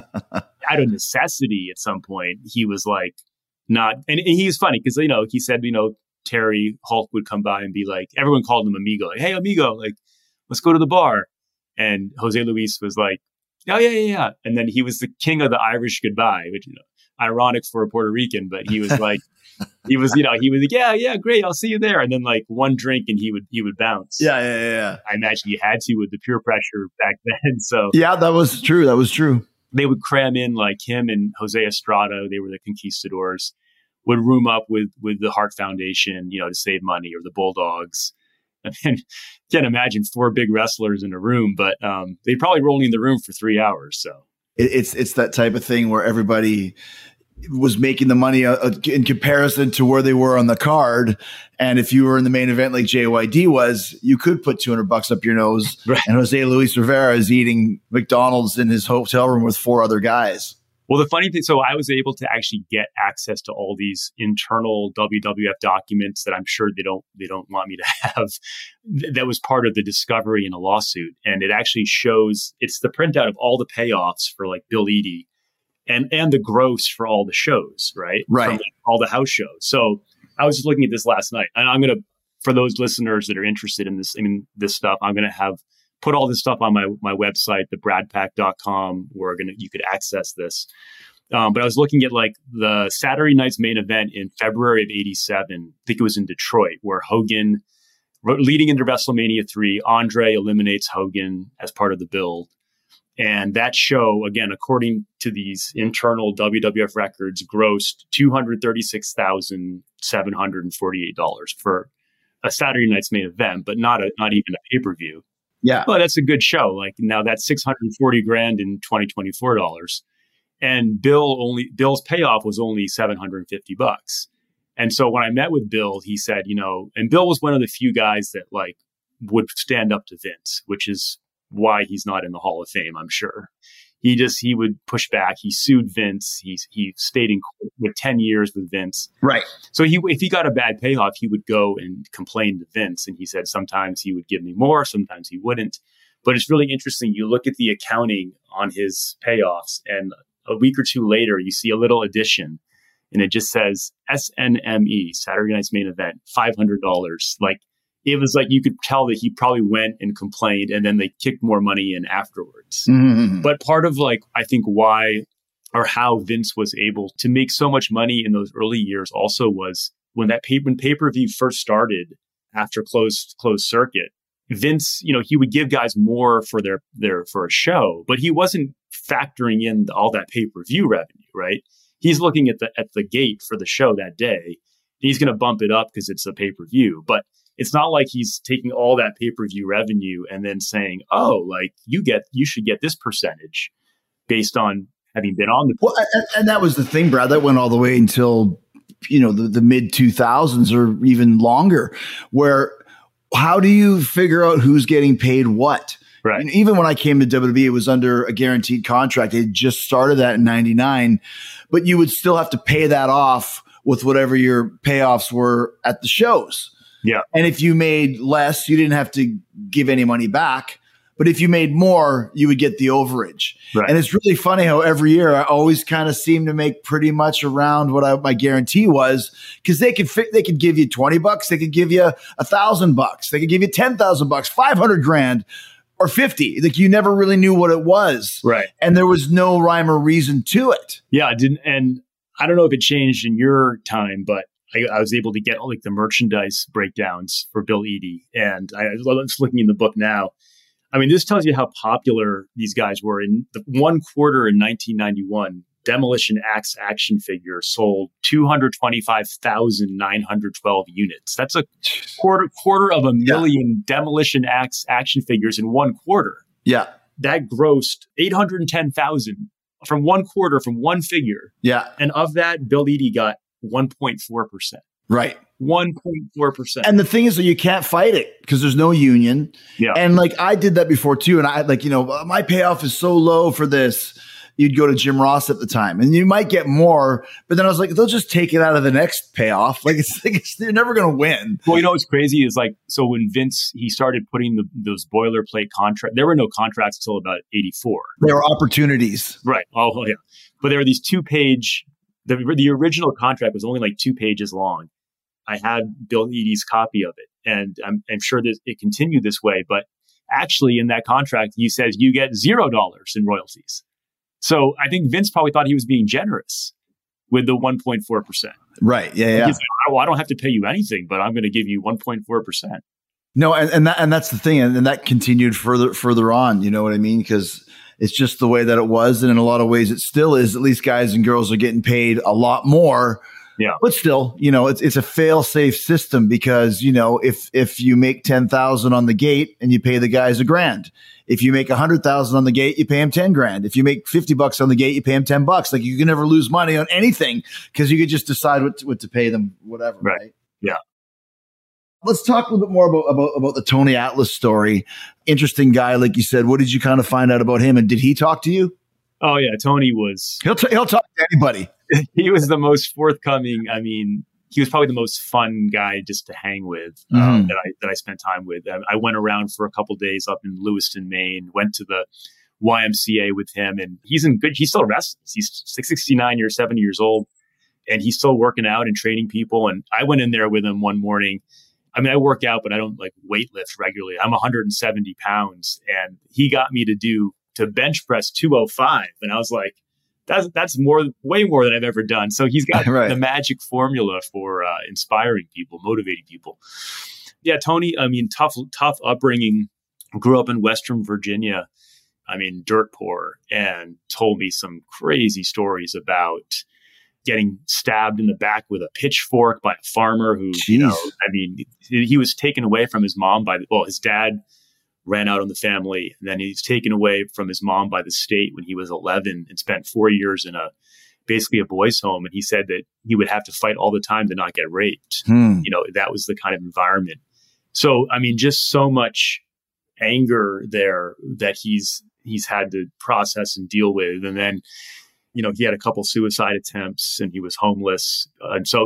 out of necessity at some point, he was like not, and he was funny because, he said, Terry Hulk would come by and be like, everyone called him Amigo. Like, hey, Amigo, like, let's go to the bar. And Jose Luis was like, oh, yeah. And then he was the king of the Irish goodbye, which, ironic for a Puerto Rican, but he was like, he was like, yeah, great. I'll see you there. And then like one drink and he would bounce. Yeah. I imagine you had to with the peer pressure back then. So yeah, that was true. They would cram in like him and Jose Estrada. They were the Conquistadors. Would room up with the Hart Foundation, to save money, or the Bulldogs. And can't imagine 4 big wrestlers in a room, but they probably rolled in the room for 3 hours. So it's that type of thing where everybody was making the money in comparison to where they were on the card. And if you were in the main event like JYD was, you could put $200 up your nose. Right. And Jose Luis Rivera is eating McDonald's in his hotel room with 4 other guys. Well, the funny thing, so I was able to actually get access to all these internal WWF documents that I'm sure they don't want me to have. That was part of the discovery in a lawsuit. And it actually shows, it's the printout of all the payoffs for like Bill Eadie and the gross for all the shows, right? Right. From all the house shows. So I was just looking at this last night, and I'm going to for those listeners that are interested in this stuff, I'm going to put all this stuff on my website, thebradpack.com, where you could access this. But I was looking at like the Saturday Night's Main Event in February of '87. I think it was in Detroit, where Hogan, leading into WrestleMania 3, Andre eliminates Hogan as part of the build. And that show, again, according to these internal WWF records, grossed $236,748 for a Saturday Night's Main Event, but not even a pay-per-view. Yeah. But that's a good show. Like now that's $640,000 in 2024 dollars. And Bill's payoff was only $750. And so when I met with Bill, he said, and Bill was one of the few guys that like would stand up to Vince, which is why he's not in the Hall of Fame, I'm sure. He would push back. He sued Vince. He stayed in court with 10 years with Vince. Right. So if he got a bad payoff, he would go and complain to Vince. And he said sometimes he would give me more, sometimes he wouldn't. But it's really interesting. You look at the accounting on his payoffs, and a week or two later, you see a little addition, and it just says SNME, Saturday Night's Main Event, $500. Like, it was like you could tell that he probably went and complained, and then they kicked more money in afterwards. Mm-hmm. But part of like, I think why or how Vince was able to make so much money in those early years also was when pay-per-view first started after closed circuit. Vince, he would give guys more for for a show, but he wasn't factoring in all that pay-per-view revenue, right? He's looking at the gate for the show that day. He's going to bump it up because it's a pay-per-view, but it's not like he's taking all that pay-per-view revenue and then saying, "Oh, like you should get this percentage based on having been on the." Well, and that was the thing, Brad. That went all the way until the mid 2000s or even longer. Where how do you figure out who's getting paid what? Right. And even when I came to WWE, it was under a guaranteed contract. They just started that in '99, but you would still have to pay that off with whatever your payoffs were at the shows. Yeah. And if you made less, you didn't have to give any money back. But if you made more, you would get the overage. Right. And it's really funny how every year I always kind of seem to make pretty much around what my guarantee was, because they could give you $20, they could give you $1,000, they could give you $10,000, $500,000, or 50. Like you never really knew what it was. Right. And there was no rhyme or reason to it. Yeah, it didn't. And I don't know if it changed in your time, but I was able to get like the merchandise breakdowns for Bill Eadie. And I'm just looking in the book now. I mean, this tells you how popular these guys were. In the one quarter in 1991, Demolition Axe action figure sold 225,912 units. That's a quarter of a million Demolition Axe action figures in one quarter. Yeah. That grossed 810,000 from one quarter, from one figure. Yeah. And of that, Bill Eadie got 1.4%. Right. 1.4%. And the thing is that you can't fight it because there's no union. Yeah. And like I did that before too. And I my payoff is so low for this. You'd go to Jim Ross at the time and you might get more, but then I was like, they'll just take it out of the next payoff. Like they're never going to win. Well, what's crazy is like, so when Vince, he started putting those boilerplate contracts, there were no contracts till about 84. There were opportunities. Right. Oh yeah. But there were these 2-page, the original contract was only like 2 pages long. I had Bill Eadie's copy of it, and I'm sure that it continued this way. But actually, in that contract, he says you get $0 in royalties. So I think Vince probably thought he was being generous with the 1.4%. Right? Yeah. He's like, oh, I don't have to pay you anything, but I'm going to give you 1.4%. No, and that's the thing, and that continued further on. You know what I mean? Because it's just the way that it was, and in a lot of ways, it still is. At least guys and girls are getting paid a lot more. Yeah. But still, it's a fail-safe system because, if you make 10,000 on the gate and you pay the guys $1,000, if you make 100,000 on the gate, you pay him $10,000. If you make $50 on the gate, you pay him $10. Like you can never lose money on anything because you could just decide what to pay them, whatever. Right? Yeah. Let's talk a little bit more about the Tony Atlas story. Interesting guy, like you said. What did you kind of find out about him? And did he talk to you? Oh yeah, Tony was. He'll talk to anybody. He was the most forthcoming. I mean, he was probably the most fun guy just to hang with that I spent time with. I went around for a couple days up in Lewiston, Maine. Went to the YMCA with him, and he's in good. He still wrestles. He's 70 years old, and he's still working out and training people. And I went in there with him one morning, I mean, I work out, but I don't like weight lift regularly. I'm 170 pounds, and he got me to bench press 205. And I was like, that's way more than I've ever done. So he's got the magic formula for inspiring people, motivating people. Yeah, Tony, I mean, tough upbringing. Grew up in Western Virginia. I mean, dirt poor, and told me some crazy stories about getting stabbed in the back with a pitchfork by a farmer who, he was taken away from his mom his dad ran out on the family, and then he's taken away from his mom by the state when he was 11 and spent 4 years in basically a boys' home. And he said that he would have to fight all the time to not get raped. That was the kind of environment. So, I mean, just so much anger there that he's had to process and deal with. And then, he had a couple suicide attempts and he was homeless. And so,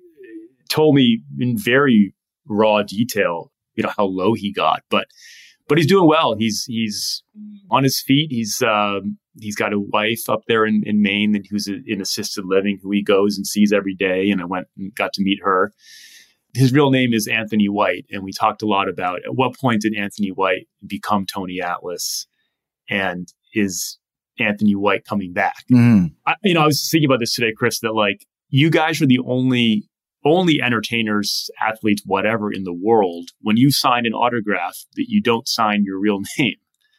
told me in very raw detail, how low he got, but he's doing well. He's on his feet. He's got a wife up there in Maine who's in assisted living, who he goes and sees every day. And I went and got to meet her. His real name is Anthony White. And we talked a lot about at what point did Anthony White become Tony Atlas, and is Anthony White coming back? Mm-hmm. I was thinking about this today, Chris, that like you guys are the only entertainers, athletes, whatever in the world, when you sign an autograph that you don't sign your real name.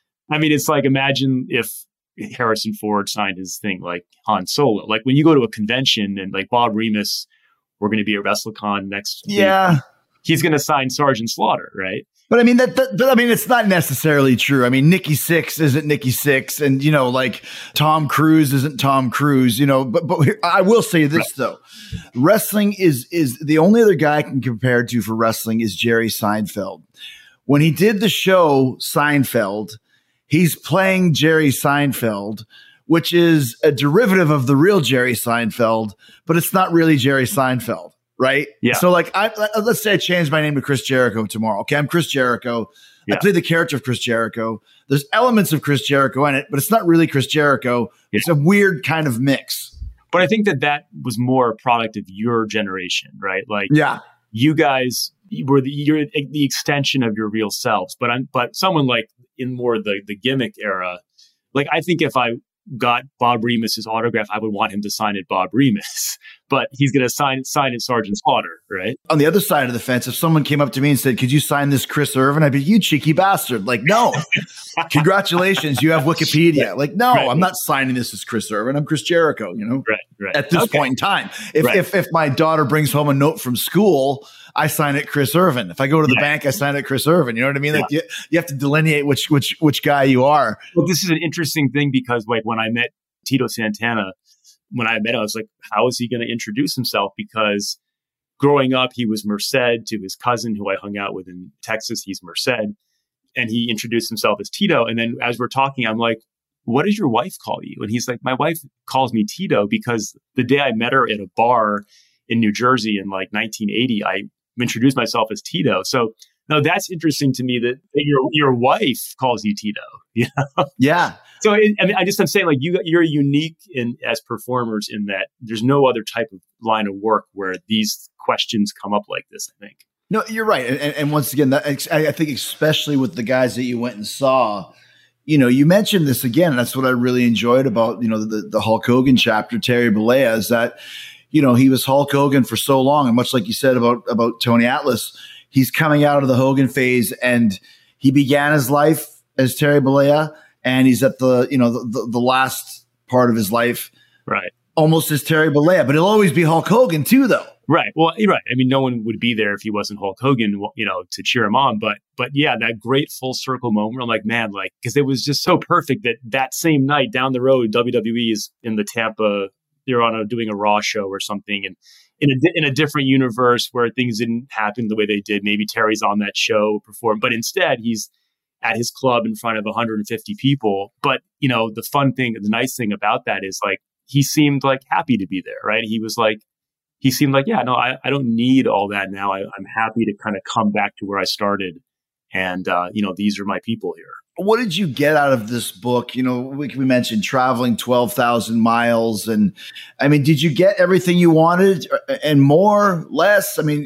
I mean, it's like, imagine if Harrison Ford signed his thing like Han Solo. Like when you go to a convention and like Bob Remus, we're going to be at WrestleCon next week, he's going to sign Sergeant Slaughter, right? But I mean, it's not necessarily true. I mean, Nikki Sixx isn't Nikki Sixx, and like Tom Cruise isn't Tom Cruise. But I will say this though, wrestling is the only other guy I can compare to for wrestling is Jerry Seinfeld. When he did the show Seinfeld, he's playing Jerry Seinfeld, which is a derivative of the real Jerry Seinfeld, but it's not really Jerry Seinfeld. Right. Yeah. So like, let's say I change my name to Chris Jericho tomorrow. Okay. I'm Chris Jericho. Yeah. I play the character of Chris Jericho. There's elements of Chris Jericho in it, but it's not really Chris Jericho. Yeah. It's a weird kind of mix. But I think that was more a product of your generation, right? Like, you guys you're the extension of your real selves. But someone like in more the gimmick era, like I think if I got Bob Remus's autograph, I would want him to sign it Bob Remus, but he's going to sign it Sergeant Slaughter, right? On the other side of the fence, if someone came up to me and said, could you sign this Chris Irvin? I'd be, you cheeky bastard. Like, no, congratulations. You have Wikipedia. Like, no, I'm not signing this as Chris Irvin. I'm Chris Jericho, right. At this point in time. If my daughter brings home a note from school, I sign it Chris Irvin. If I go to the bank, I sign it Chris Irvin. You know what I mean? Like you have to delineate which guy you are. Well, this is an interesting thing because like when I met Tito Santana, I was like, how is he going to introduce himself? Because growing up, he was Merced to his cousin who I hung out with in Texas. He's Merced. And he introduced himself as Tito. And then as we're talking, I'm like, what does your wife call you? And he's like, my wife calls me Tito because the day I met her at a bar in New Jersey in like 1980, I introduced myself as Tito. So no, that's interesting to me that your wife calls you Tito. Yeah. So I'm saying like you're unique as performers in that there's no other type of line of work where these questions come up like this, I think. No, you're right. And once again, I think especially with the guys that you went and saw, you mentioned this again. And that's what I really enjoyed about, the Hulk Hogan chapter, Terry Bollea, is that, he was Hulk Hogan for so long. And much like you said about Tony Atlas, he's coming out of the Hogan phase and he began his life as Terry Bollea. And he's at the last part of his life, right? Almost as Terry Bollea, but he'll always be Hulk Hogan too, though. Right. Well, you're right. I mean, no one would be there if he wasn't Hulk Hogan, to cheer him on. But yeah, that great full circle moment. I'm like, man, like, because it was just so perfect that same night down the road, WWE is in the Tampa. They're doing a Raw show or something, and in a different universe where things didn't happen the way they did. Maybe Terry's on that show perform, but instead he's at his club in front of 150 people. But, the fun thing, the nice thing about that is like, he seemed like happy to be there, right? He seemed like, yeah, no, I don't need all that now. I'm happy to kind of come back to where I started. And, these are my people here. What did you get out of this book? We mentioned traveling 12,000 miles. And I mean, did you get everything you wanted and more, less? I mean,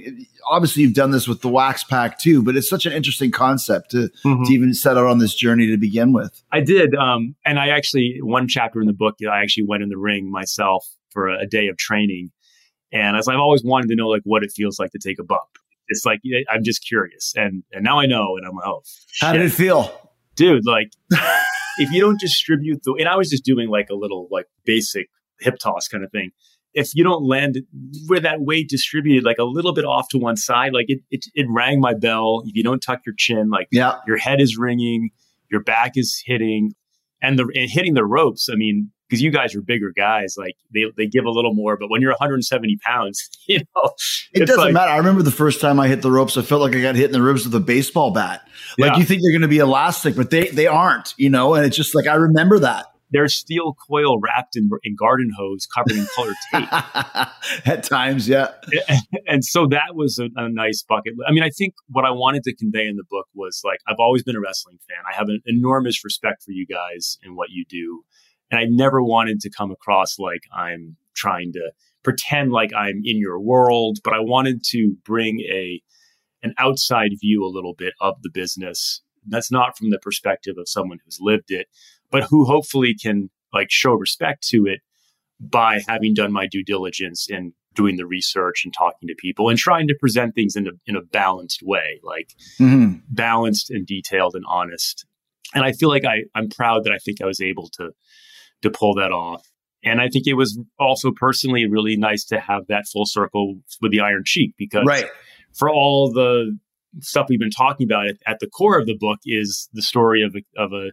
obviously you've done this with the Wax Pack too, but it's such an interesting concept to even set out on this journey to begin with. I did. And I actually, one chapter in the book, I actually went in the ring myself for a day of training. And as I've always wanted to know, like, what it feels like to take a bump. It's like, I'm just curious. And now I know, and I'm like, oh, shit. How did it feel? Dude, like, if you don't distribute and I was just doing like a little like basic hip toss kind of thing. If you don't land where that weight distributed like a little bit off to one side, like it rang my bell. If you don't tuck your chin, like your head is ringing, your back is hitting, and hitting the ropes. I mean, because you guys are bigger guys, like they give a little more. But when you're 170 pounds, it doesn't matter. I remember the first time I hit the ropes, I felt like I got hit in the ribs with a baseball bat. Like you think they're going to be elastic, but they aren't, and it's just like, I remember that. They're steel coil wrapped in garden hose covered in colored tape. At times, yeah. And so that was a nice bucket. I mean, I think what I wanted to convey in the book was like, I've always been a wrestling fan. I have an enormous respect for you guys and what you do. And I never wanted to come across like I'm trying to pretend like I'm in your world, but I wanted to bring an outside view a little bit of the business. That's not from the perspective of someone who's lived it, but who hopefully can like show respect to it by having done my due diligence and doing the research and talking to people and trying to present things in a balanced way, like balanced and detailed and honest. And I feel like I'm proud that I think I was able to pull that off. And I think it was also personally really nice to have that full circle with the Iron Sheik, because for all the stuff we've been talking about, at the core of the book is the story of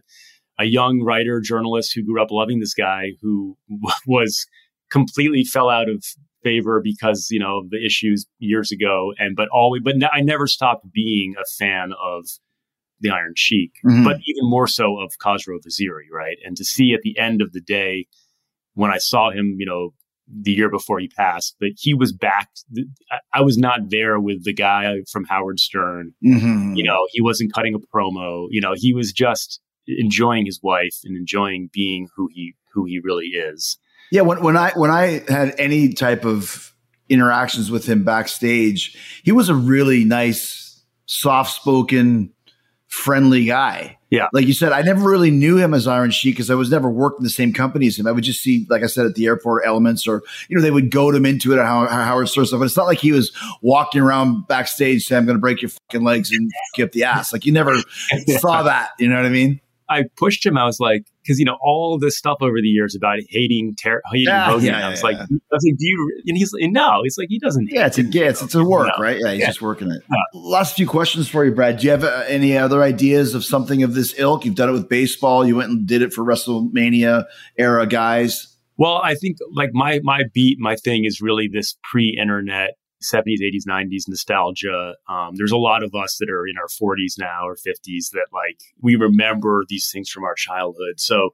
a young writer, journalist who grew up loving this guy who completely fell out of favor because, of the issues years ago. But I never stopped being a fan of the Iron Sheik, but even more so of Khosrow Vaziri, right? And to see at the end of the day, when I saw him, the year before he passed, that he was back. I was not there with the guy from Howard Stern. He wasn't cutting a promo. He was just enjoying his wife and enjoying being who he really is. Yeah. When I had any type of interactions with him backstage, he was a really nice, soft-spoken, friendly guy. Yeah. Like you said, I never really knew him as Iron Sheik because I was never worked in the same company as him. I would just see, like I said, at the airport elements, or, they would goad him into it at Howard Stern stuff. But it's not like he was walking around backstage saying, I'm going to break your fucking legs and fuck up the ass. Like you never saw that. You know what I mean? I pushed him. I was like, because all this stuff over the years about hating Hogan. I was like, do you? And he's like, no. He's like, he doesn't. Yeah, it's a work, right? Yeah, he's just working it. Last few questions for you, Brad. Do you have any other ideas of something of this ilk? You've done it with baseball. You went and did it for WrestleMania era guys. Well, I think like my thing is really this pre-internet 70s, 80s, 90s nostalgia. There's a lot of us that are in our 40s now or 50s that like we remember these things from our childhood. So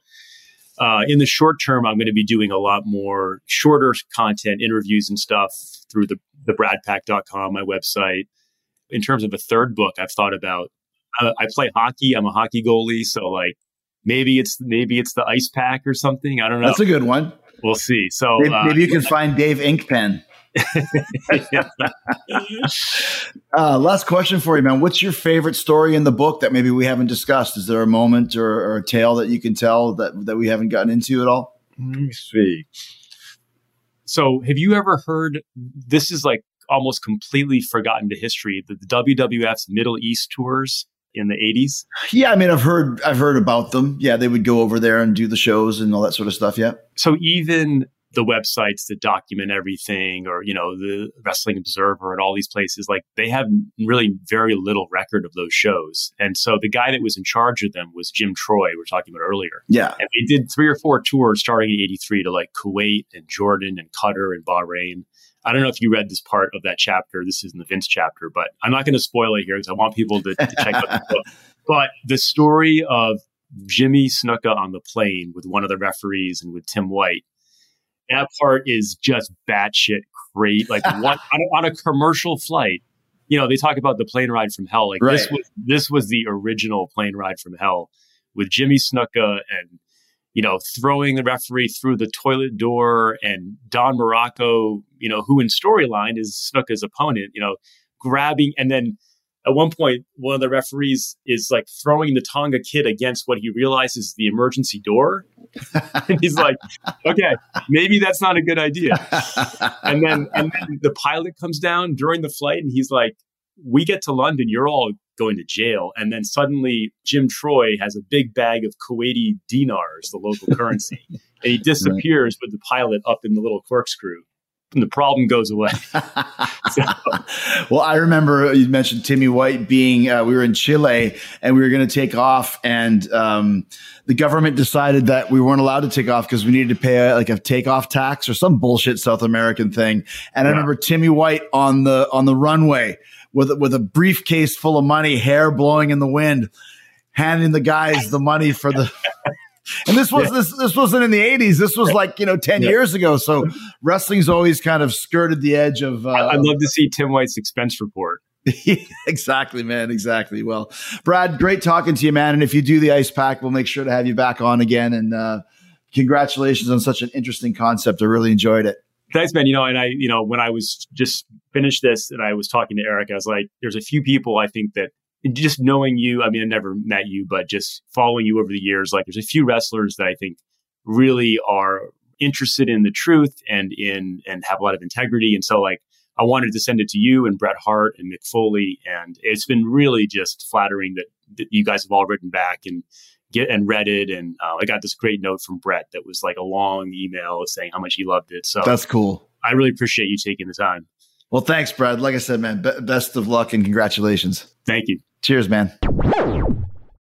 in the short term, I'm going to be doing a lot more shorter content, interviews and stuff through the bradpack.com, my website. In terms of a third book, I've thought about, I play hockey. I'm a hockey goalie. So like maybe it's the Ice Pack or something. I don't know. That's a good one. We'll see. So maybe you can find Dave Inkpen. Last question for you, man. What's your favorite story in the book that maybe we haven't discussed? Is there a moment or a tale that you can tell that we haven't gotten into at all? Let me see. So have you ever heard, this is like almost completely forgotten to history, the WWF's Middle East tours in the 80s? Yeah, I mean, I've heard about them. Yeah, they would go over there and do the shows and all that sort of stuff. Yeah. So even the websites that document everything, or, the Wrestling Observer and all these places, like they have really very little record of those shows. And so the guy that was in charge of them was Jim Troy, we were talking about earlier. Yeah. And they did 3 or 4 tours starting in 83 to like Kuwait and Jordan and Qatar and Bahrain. I don't know if you read this part of that chapter. This is in the Vince chapter, but I'm not going to spoil it here because I want people to check out the book. But the story of Jimmy Snuka on the plane with one of the referees and with Tim White, that part is just batshit crazy. Like on a commercial flight, they talk about the plane ride from hell. Like this was the original plane ride from hell with Jimmy Snuka and, throwing the referee through the toilet door, and Don Morocco, who in storyline is Snuka's opponent, grabbing. And then at one point, one of the referees is like throwing the Tonga kid against what he realizes is the emergency door. And he's like, okay, maybe that's not a good idea. And then the pilot comes down during the flight and he's like, we get to London, you're all going to jail. And then suddenly Jim Troy has a big bag of Kuwaiti dinars, the local currency, and he disappears with the pilot up in the little corkscrew. And the problem goes away. Well, I remember you mentioned Timmy White being, we were in Chile and we were going to take off, and the government decided that we weren't allowed to take off because we needed to pay like a takeoff tax or some bullshit South American thing. And I remember Timmy White on the runway with a briefcase full of money, hair blowing in the wind, handing the guys the money for the. And this wasn't in the 80s. This was like, 10 years ago. So wrestling's always kind of skirted the edge of. I'd love to see Tim White's expense report. Exactly, man. Exactly. Well, Brad, great talking to you, man. And if you do the ice pack, we'll make sure to have you back on again. And congratulations on such an interesting concept. I really enjoyed it. Thanks, man. And when I was just finished this and I was talking to Eric, I was like, there's a few people I think that, just knowing you, I mean, I never met you, but just following you over the years, like there's a few wrestlers that I think really are interested in the truth and have a lot of integrity. And so like, I wanted to send it to you and Bret Hart and Mick Foley. And it's been really just flattering that you guys have all written back and read it. And I got this great note from Bret that was like a long email saying how much he loved it. So that's cool. I really appreciate you taking the time. Well, thanks, Brad. Like I said, man, best of luck and congratulations. Thank you. Cheers, man.